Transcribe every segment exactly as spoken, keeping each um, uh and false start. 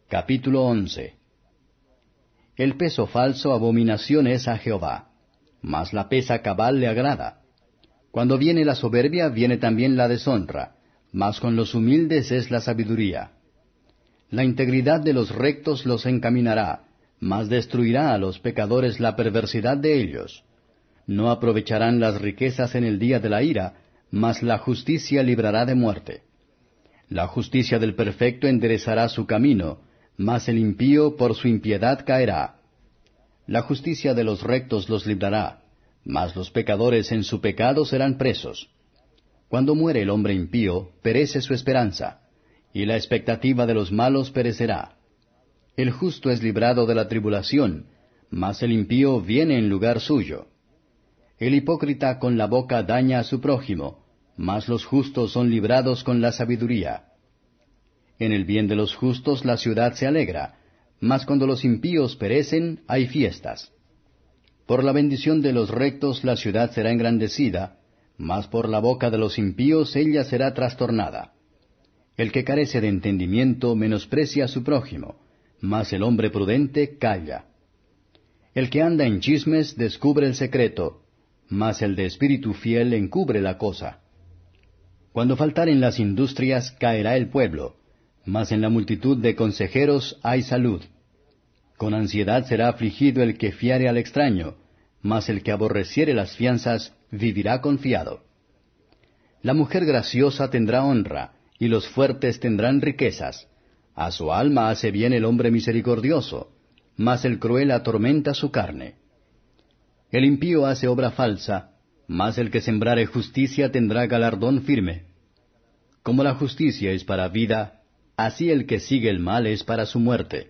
Capítulo once. El peso falso abominación es a Jehová, mas la pesa cabal le agrada. Cuando viene la soberbia, viene también la deshonra, mas con los humildes es la sabiduría. La integridad de los rectos los encaminará, mas destruirá a los pecadores la perversidad de ellos. No aprovecharán las riquezas en el día de la ira, mas la justicia librará de muerte. La justicia del perfecto enderezará su camino, mas el impío por su impiedad caerá. La justicia de los rectos los librará, mas los pecadores en su pecado serán presos. Cuando muere el hombre impío, perece su esperanza, y la expectativa de los malos perecerá. El justo es librado de la tribulación, mas el impío viene en lugar suyo. El hipócrita con la boca daña a su prójimo, mas los justos son librados con la sabiduría. En el bien de los justos la ciudad se alegra, mas cuando los impíos perecen hay fiestas. Por la bendición de los rectos la ciudad será engrandecida, mas por la boca de los impíos ella será trastornada. El que carece de entendimiento menosprecia a su prójimo, mas el hombre prudente calla. El que anda en chismes descubre el secreto, mas el de espíritu fiel encubre la cosa. Cuando faltaren las industrias caerá el pueblo, mas en la multitud de consejeros hay salud. Con ansiedad será afligido el que fiare al extraño, mas el que aborreciere las fianzas vivirá confiado. La mujer graciosa tendrá honra, y los fuertes tendrán riquezas. A su alma hace bien el hombre misericordioso, mas el cruel atormenta su carne. El impío hace obra falsa, mas el que sembrare justicia tendrá galardón firme. Como la justicia es para vida, así el que sigue el mal es para su muerte.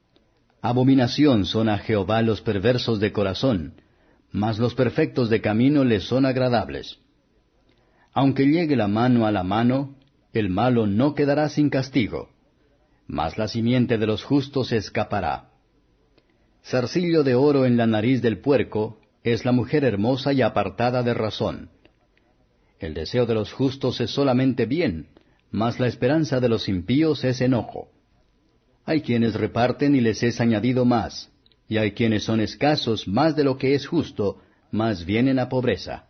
Abominación son a Jehová los perversos de corazón, mas los perfectos de camino les son agradables. Aunque llegue la mano a la mano, el malo no quedará sin castigo, mas la simiente de los justos escapará. Zarcillo de oro en la nariz del puerco es la mujer hermosa y apartada de razón. El deseo de los justos es solamente bien, mas la esperanza de los impíos es enojo. Hay quienes reparten y les es añadido más, y hay quienes son escasos más de lo que es justo, mas vienen a pobreza.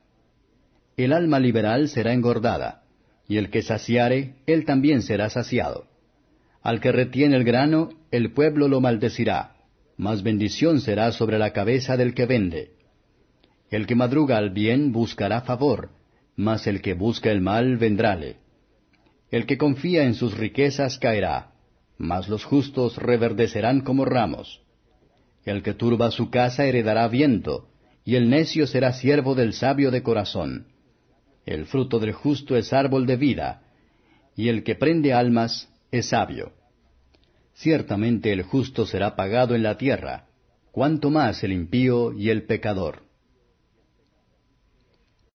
El alma liberal será engordada, y el que saciare, él también será saciado. Al que retiene el grano, el pueblo lo maldecirá, mas bendición será sobre la cabeza del que vende. El que madruga al bien buscará favor, mas el que busca el mal vendrále. El que confía en sus riquezas caerá, mas los justos reverdecerán como ramos. El que turba su casa heredará viento, y el necio será siervo del sabio de corazón. El fruto del justo es árbol de vida, y el que prende almas es sabio. Ciertamente el justo será pagado en la tierra, cuanto más el impío y el pecador.